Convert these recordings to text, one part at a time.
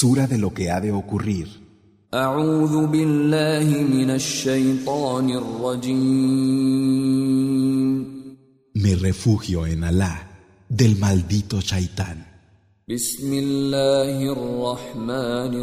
Sura de lo que ha de ocurrir. أعوذ بالله من الشيطان الرجيم. Me refugio en Alá del maldito Shaitán. بسم الله الرحمن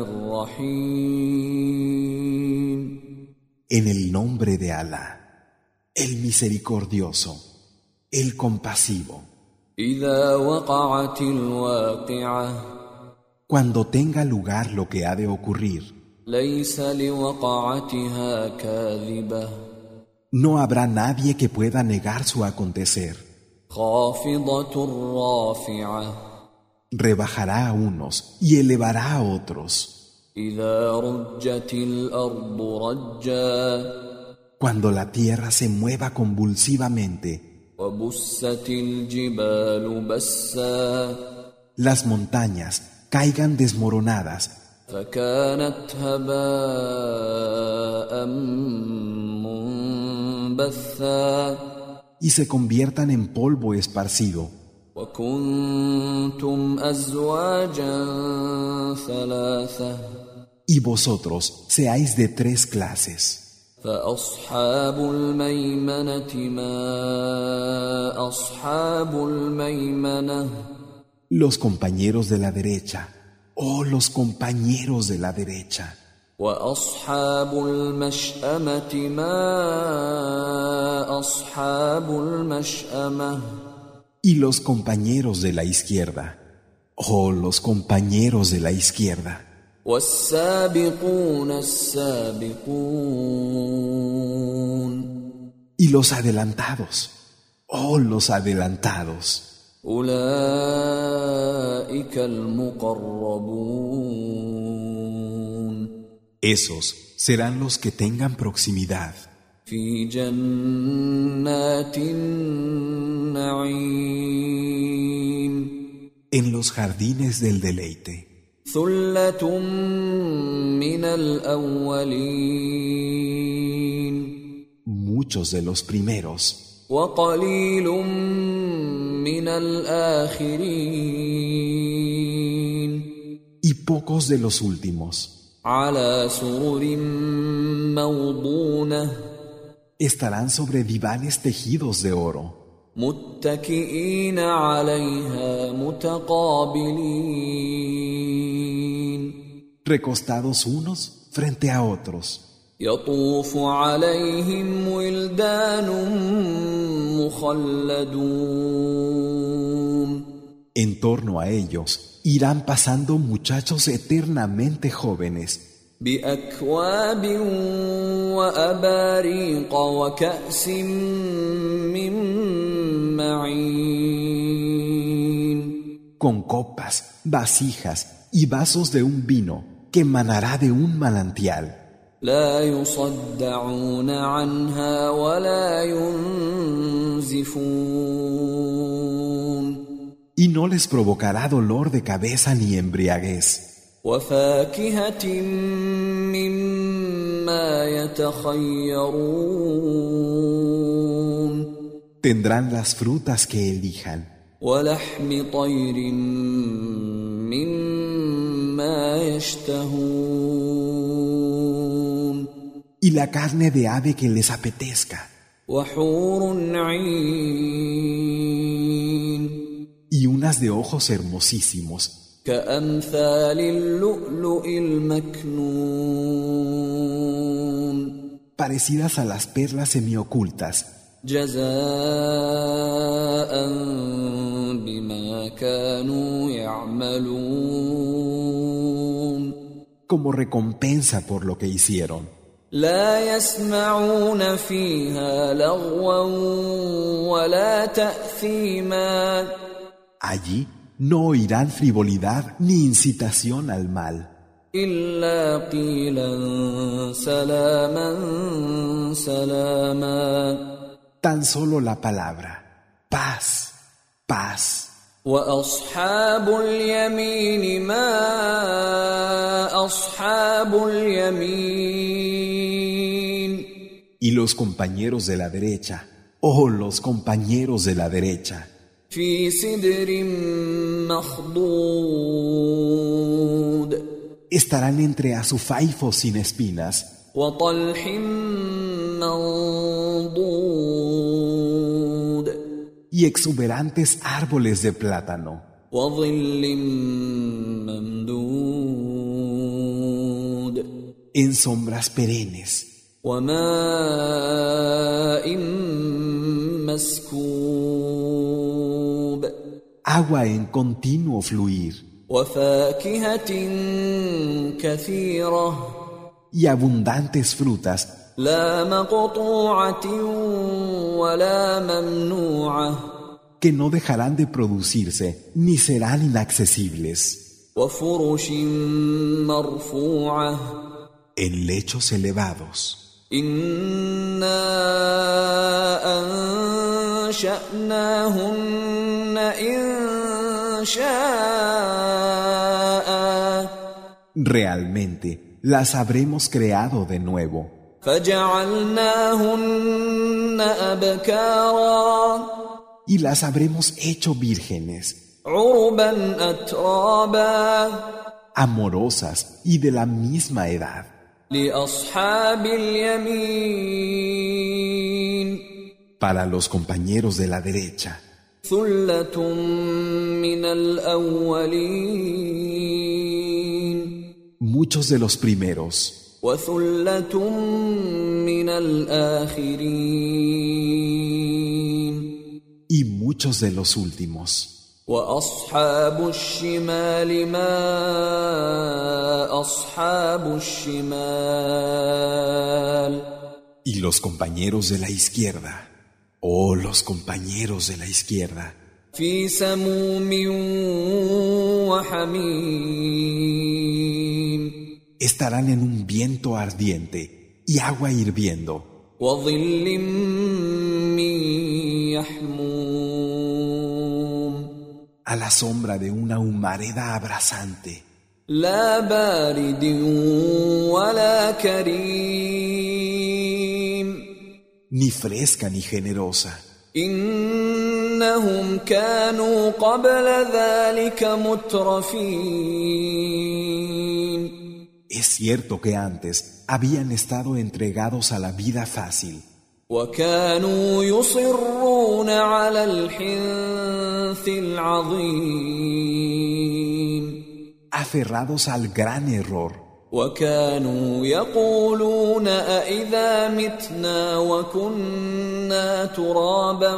الرحيم. En el nombre de Alá, el misericordioso, el compasivo. إذا وقعت الواقعة. Cuando tenga lugar lo que ha de ocurrir, ليس لوقعتها كاذبة. no habrá nadie que pueda negar su acontecer. خافضة رافعة. Rebajará a unos y elevará a otros. إذا رجت الأرض رجا. Cuando la tierra se mueva convulsivamente, وبست الجبال بسا. las montañas caigan desmoronadas فكانت هباء منبثا. y se conviertan en polvo esparcido. وكنتم أزواجا ثلاثة. Y vosotros seáis de 3 clases. فأصحاب الميمنة ما أصحاب الميمنة. Los compañeros de la derecha, oh los compañeros de la derecha. وأصحاب المشأمة ما أصحاب المشأمة. Y los compañeros de la izquierda, oh los compañeros de la izquierda. والسابقون السابقون. Y los adelantados, oh los adelantados. أولئك المقربون. Esos serán los que tengan proximidad في جنات النعيم. en los jardines del deleite. ثلة من الأولين. Muchos de los primeros وقليل من الآخرين. y pocos de los últimos. على سرر موضونة. Estarán sobre divanes tejidos de oro, متكئين عليها متقابلين. recostados unos frente a otros. يطوف عليهم ولدان مخلدون. En torno a ellos irán pasando muchachos eternamente jóvenes, بأكواب وأباريق وكأس من معين. con copas, vasijas y vasos de un vino que manará de un manantial. لا يصدعون عنها ولا ينزفون. Y no les provocará dolor de cabeza ni embriaguez. وفاكهة مما يتخيرون. Tendrán las frutas que elijan. ولحم طير مما يشتهون. Y la carne de ave que les apetezca. وحور عين. Y unas de ojos hermosísimos, كأمثال اللؤلؤ المكنون. parecidas a las perlas semiocultas, جزاء بما كانوا يعملون. como recompensa por lo que hicieron. لا يسمعون فيها لغوا ولا تأثيما. Allí no oirán frivolidad ni incitación al mal, إلا قيلا سلاما سلاما. tan solo la palabra, paz, paz. وأصحاب اليمين ما أصحاب اليمين. Y los compañeros de la derecha, oh los compañeros de la derecha, في سدر مخضود. Estarán entre azufaifos sin espinas وطلح منضود y exuberantes árboles de plátano وظل ممدود en sombras perennes وماء مسكوب agua en continuo fluir وفاكهة كثيرة y abundantes frutas لا مقطوعة ولا ممنوعة que no dejarán de producirse ni serán inaccesibles وفرش مرفوعة en lechos elevados. إنا أنشأناهن إنشاء Realmente las habremos creado de nuevo فجعلناهن أبكارا y las habremos hecho vírgenes, عربا أترابا amorosas y de la misma edad. لأصحاب اليمين Para los compañeros de la derecha, ثلة من الأولين muchos de los primeros وثلة من الآخرين y muchos de los últimos. وأصحاب الشمال ما أصحاب الشمال Y los compañeros de la izquierda, oh los compañeros de la izquierda, في سموم وحميم estarán en un viento ardiente y agua hirviendo وظل من يحموم a la sombra de una humareda abrasante, لا بارد ولا كريم ni fresca ni generosa. إنهم كانوا قبل ذلك مترفين Es cierto que antes habían estado entregados a la vida fácil وكانوا يصرون على الحنث العظيم aferrados al gran error وكانوا يقولون أإذا متنا وكنا ترابا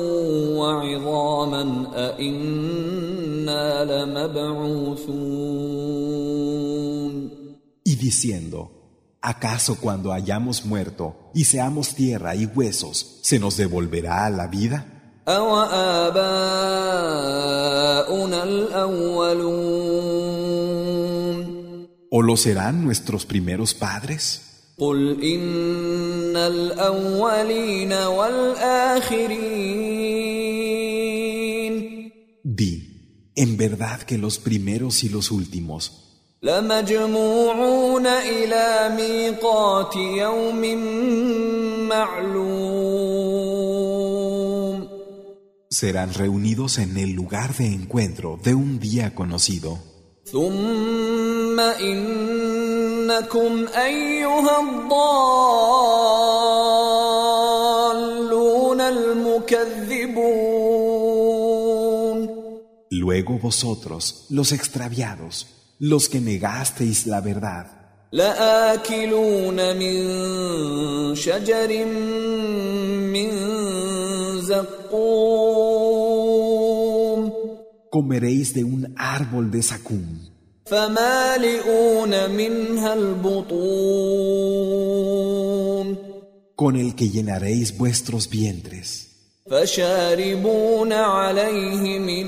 وعظاما أإنا لمبعوثون y diciendo, ¿acaso cuando hayamos muerto y seamos tierra y huesos, se nos devolverá a la vida? أَوَآبَاؤُنَا الْأَوَّلُونَ ¿O lo serán nuestros primeros padres? قُلْ إِنَّ الْأَوَّلِينَ وَالْآخِرِينَ Di, en verdad que los primeros y los últimos لَمَجْمُوعُونَ إِلَى مِيقَاتِ يَوْمٍ مَّعْلُومٍ serán reunidos en el lugar de encuentro de un día conocido. ثم إنكم أيها الضالون المكذبون Luego vosotros, los extraviados, los que negasteis la verdad, لآكلون من شجر من زقوم comeréis de un árbol de zacum, فمالئون منها البطون con el que llenaréis vuestros vientres, فشاربون عليه من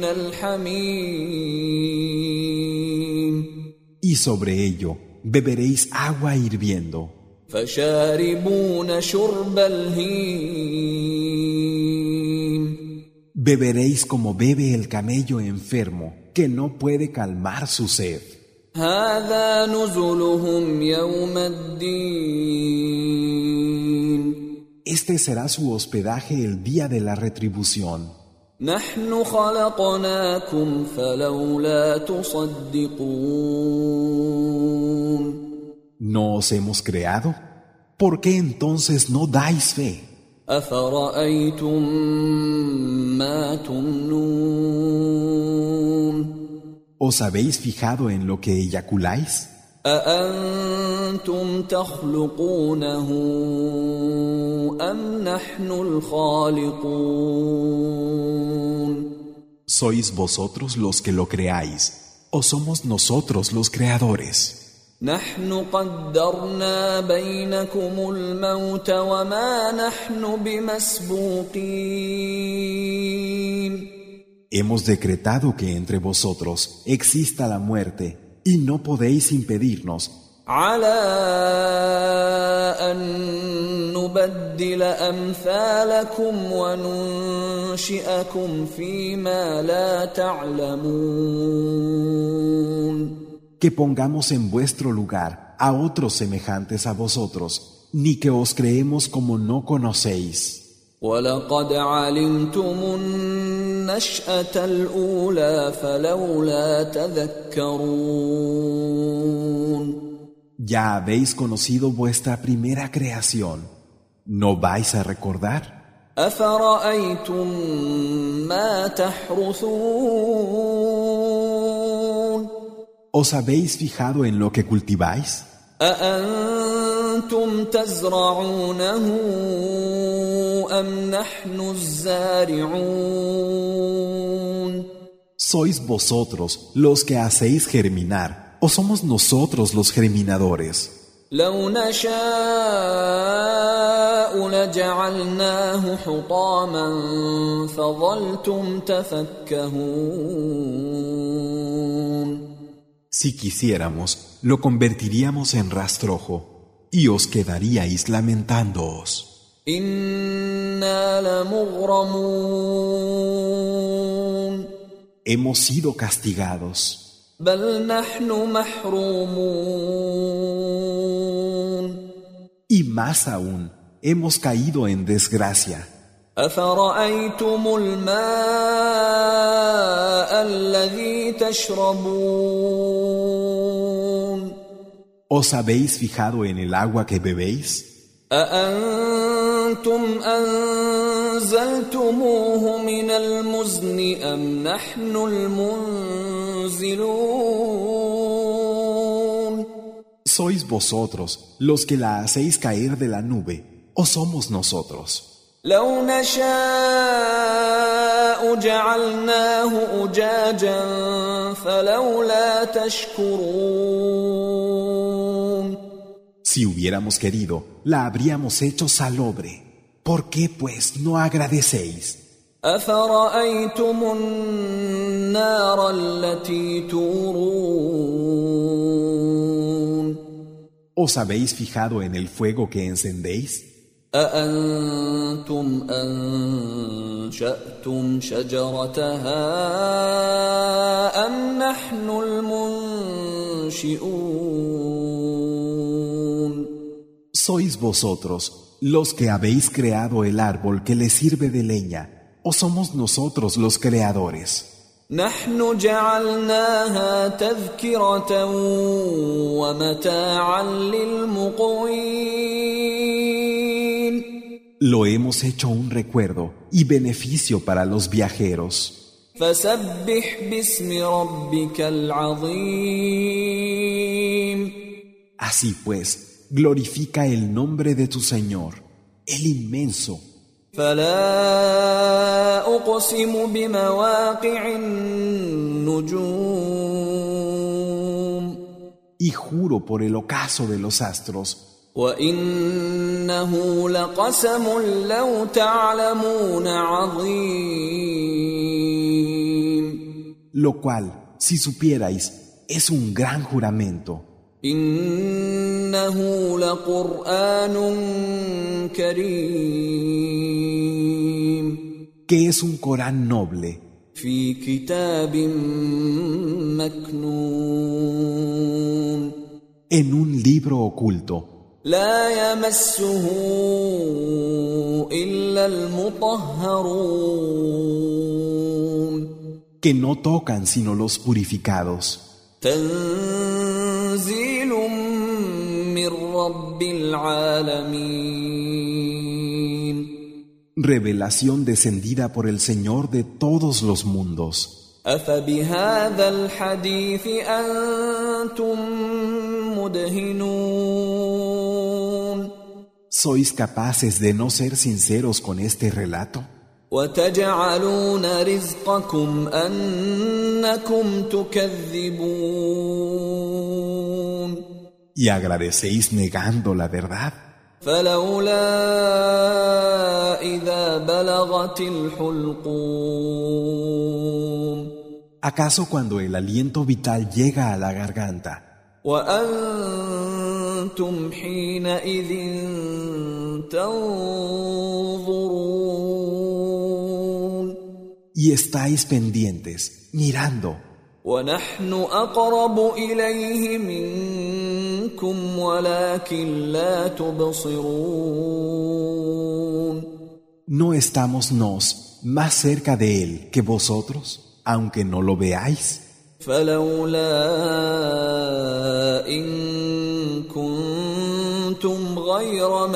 الحميم y sobre ello beberéis agua hirviendo, فشاربون شرب الهيم beberéis como bebe el camello enfermo que no puede calmar su sed. هذا نزلهم يوم الدين Este será su hospedaje el día de la retribución. نحن خلقناكم فلولا تصدقون ¿No os hemos creado? ¿Por qué entonces no dais fe? أفرأيتم ما تمنون ¿Os habéis fijado en lo que eyaculáis? أأنتم تخلقونه أم نحن الخالقون ¿Sois vosotros los que lo creáis o somos nosotros los creadores? نحن قدرنا بينكم الموت وما نحن بمسبوقين Hemos decretado que entre vosotros exista la muerte y no podéis impedirnos على أن نبدل أمثالكم وننشئكم فيما لا تعلمون que pongamos en vuestro lugar a otros semejantes a vosotros, ni que os creemos como no conocéis. ولقد علمتم النشأة الأولى فلولا تذكرون Ya habéis conocido vuestra primera creación. ¿No vais a recordar? أفرأيتم ما تحرثون ¿Os habéis fijado en lo que cultiváis? أأنتم تزرعونه أم نحن الزارعون ¿Sois vosotros los que hacéis germinar o somos nosotros los germinadores? لو نشاء لجعلناه حطاما فظلتم تفكهون Si quisiéramos, lo convertiríamos en rastrojo y os quedaríais lamentándoos. إنا لمغرمون Hemos sido castigados. بل نحن محرومون Y más aún, hemos caído en desgracia. أفرأيتم الماء الذي تشربون ¿Os habéis fijado en el agua que bebéis? أأنتم أنزلتموه من المزن أم نحن المنزلون ¿Sois vosotros los que la hacéis caer de la nube o somos nosotros? لو نشاء جعلناه أجاجا فلولا تشكرون Si hubiéramos querido, la habríamos hecho salobre. ¿Por qué, pues, no agradecéis? أفرأيتم النار التي تورون ¿Os habéis fijado en el fuego que encendéis? أأنتم أنشأتم شجرتها أم نحن المنشئون ¿Sois vosotros los que habéis creado el árbol que le sirve de leña o somos nosotros los creadores? نحن جعلناها تذكرة ومتاعا للمقوين Lo hemos hecho un recuerdo y beneficio para los viajeros. فسبح باسم ربك العظيم Así pues, glorifica el nombre de tu Señor, el inmenso. فلا أقسم بمواقع النجوم Y juro por el ocaso de los astros, وإنه لقسم لو تعلمون عظيم lo cual, si supierais, es un gran juramento, إنه لقرآن كريم que es un Corán noble, في كتاب مكنون en un libro oculto, لا يمسه إلا المطهرون que no tocan sino los purificados. تنزيل من رب العالمين. Revelación descendida por el Señor de todos los mundos. أفبهذا الحديث أنتم مدهنون. ¿Sois capaces de no ser sinceros con este relato? وتجعلون رزقكم أنكم تكذبون. ¿Y agradecéis negando la verdad? فلولا إذا بلغت الحلقوم. ¿Acaso cuando el aliento vital llega a la garganta وأنتم حينئذ تنظرون. y estáis pendientes, mirando, ونحن أقرب إليه منكم ولكن لا تبصرون. ¿no estamos nos más cerca de Él que vosotros, aunque no lo veáis? فلولا إن كنتم غير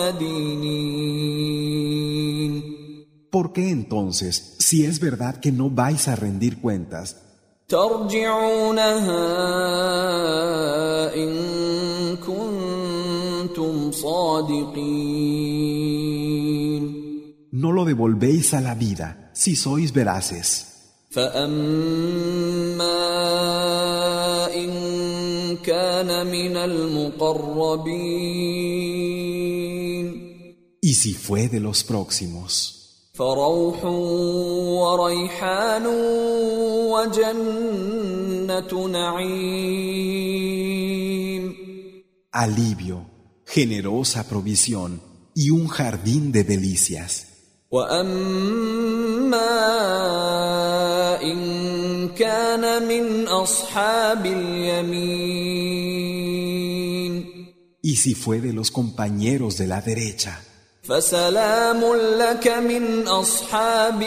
مدينين. ¿Por qué entonces, si es verdad que no vais a rendir cuentas, ترجعونها إن كنتم صادقين؟ no lo devolvéis a la vida si sois veraces? فأما إن كان من المقربين. Y si fue de los próximos, فروح وريحان وجنة نعيم. alivio, generosa provisión y un jardín de delicias. وأما إن كان من أصحاب اليمين. Y si fue de los compañeros de la derecha, فسلام لك من أصحاب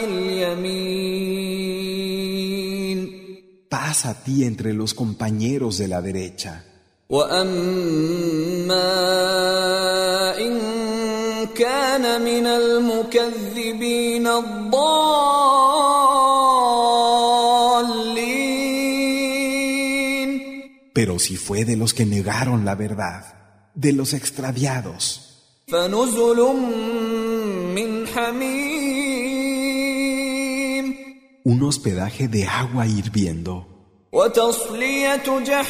اليمين. paz a ti entre los compañeros de la derecha. وأما إن كان من المكذبين الضالين. Pero si fue de los que negaron la verdad, de los extraviados, فنزل من حميم. un hospedaje de agua hirviendo وتصلية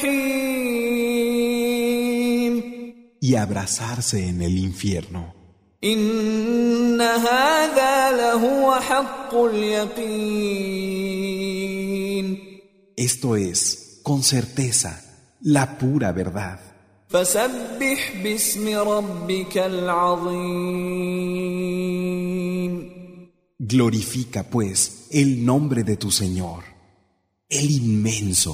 جحيم. y abrazarse en el infierno. إن هذا لهو حق اليقين. Esto es, con certeza, la pura verdad. فسبح باسم ربك العظيم. Glorifica, pues, el nombre de tu Señor, el inmenso.